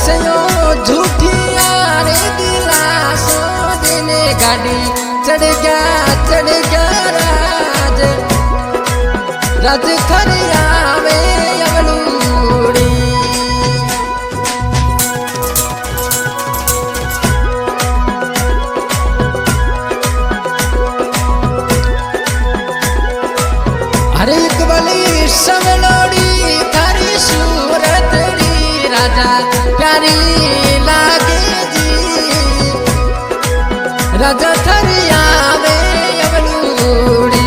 सयो झूठी यारे दिलासो देने गाड़ी चढ़ गया राज राज खरियावे अवलूड़ी अरे इकबाली समलोड़ी थारी सूरतड़ी राजा प्यारी लागे जी राजा थरियावे अवलूड़ी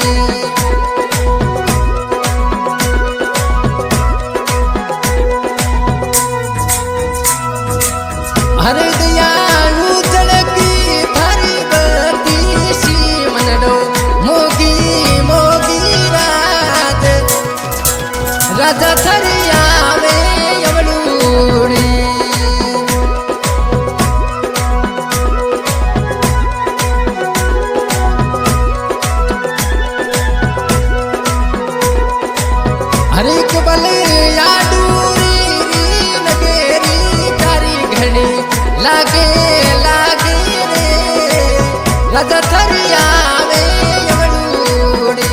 हरे दयालु जड़की थारी बती सी मनडो मोगी राजा थरियावे अवलूड़ी हरे इकबाल याडूरी लगेरी तारी घड़ी लागे लागे रे राजा थरियावे अवलूड़ी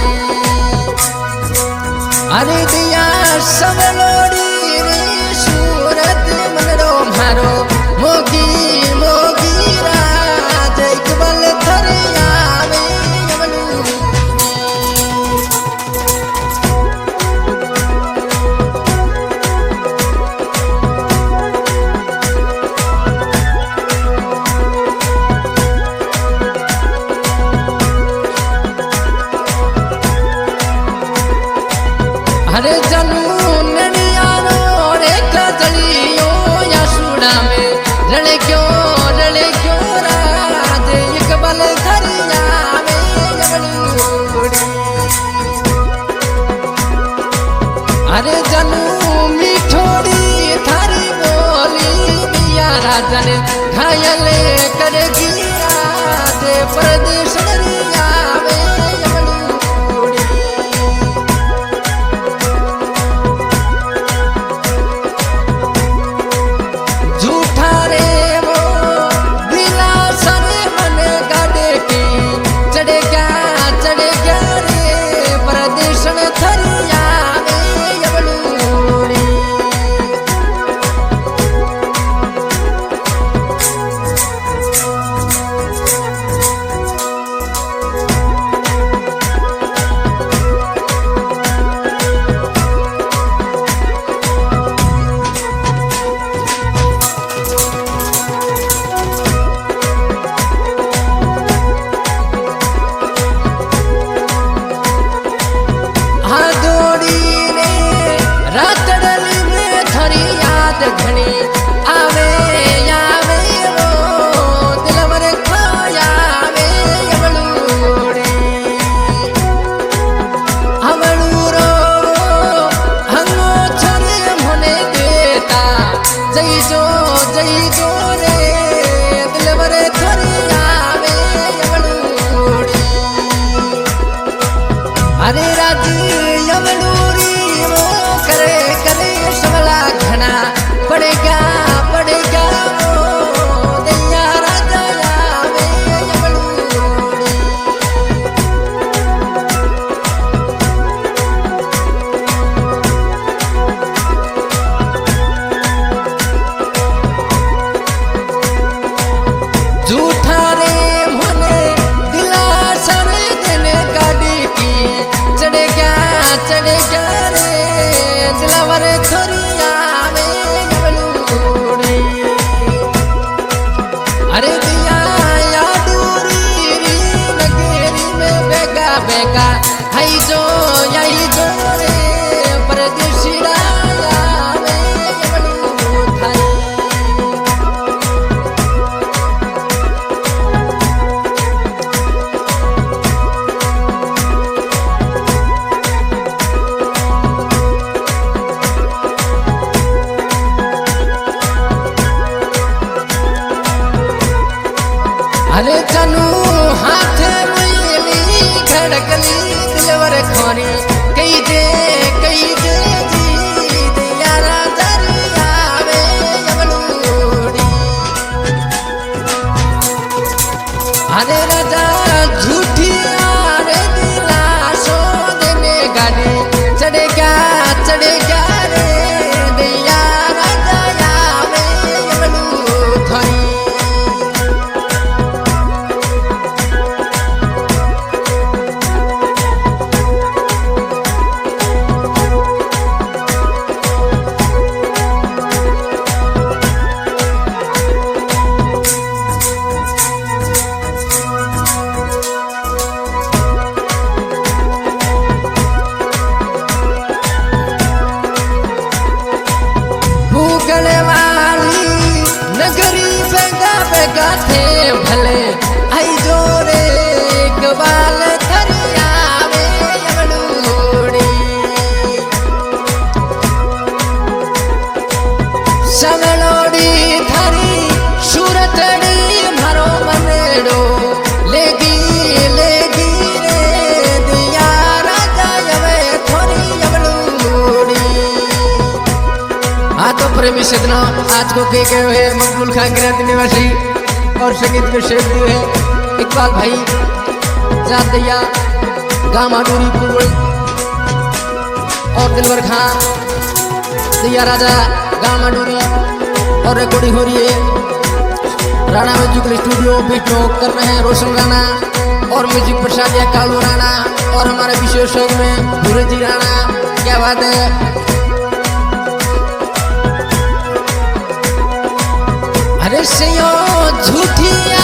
अरे दिया समलोड़ी रे सूरत मनरो मारो मोगी मोगी राज इकबाल थरियावे अवलूड़ी अरे जनू ननियारो रे कजलियो या सुना में लड़े क्यों राज इकबाल थरियावे अवलूड़ी अरे जनू मिठोड़ी थारी बोली दिया राजन घायल कर गिया दे परदेश दरियावे घनी आवे आवे वो दिलवर खोयावे अवलूड़ी अवलूरो हंगो छोरे होने देता जई जो रे दिलवर खोयावे अवलूड़ी अरे राजी अवलूरी वो करे सबला घना पड़ेगा ओ दैया राजा आवे अवलूड़ी झूठा रे मोने दिला सरे देने गाड़ी की चढ़ेगा रे दिलावर थरियावे अवलूड़ी अरे दिया याडूरी लगेरी में बेगा हई जो यही जो रे परदेसी आवे अवलूड़ी अरे चनू हाथ मिली खड़कली दिलवर खोरी कई दे जी दिया राजा आवे अवलूड़ी थारी सूरतड़ी मारो मनेड़ो लेगी लेगी रे दिया राजा यवे थोड़ी यवलूड़ी। हाँ तो प्रेमी सदनो आज को के हुए मकबूल खान गिरत निवासी और संगीत के शेख दिए हैं इकबाल भाई जात दैया गामाडूरी पुरवल और दिलवर खान दिया राजा गामाडूरी और रिकॉर्डिंग हो रही है राणा म्यूजिक स्टूडियो बीच में कर रहे हैं रोशन राणा और म्यूजिक प्रसाद या कालू राणा और हमारे विशेष शो में धीरज जी राणा। क्या बात है। अरे से झूठी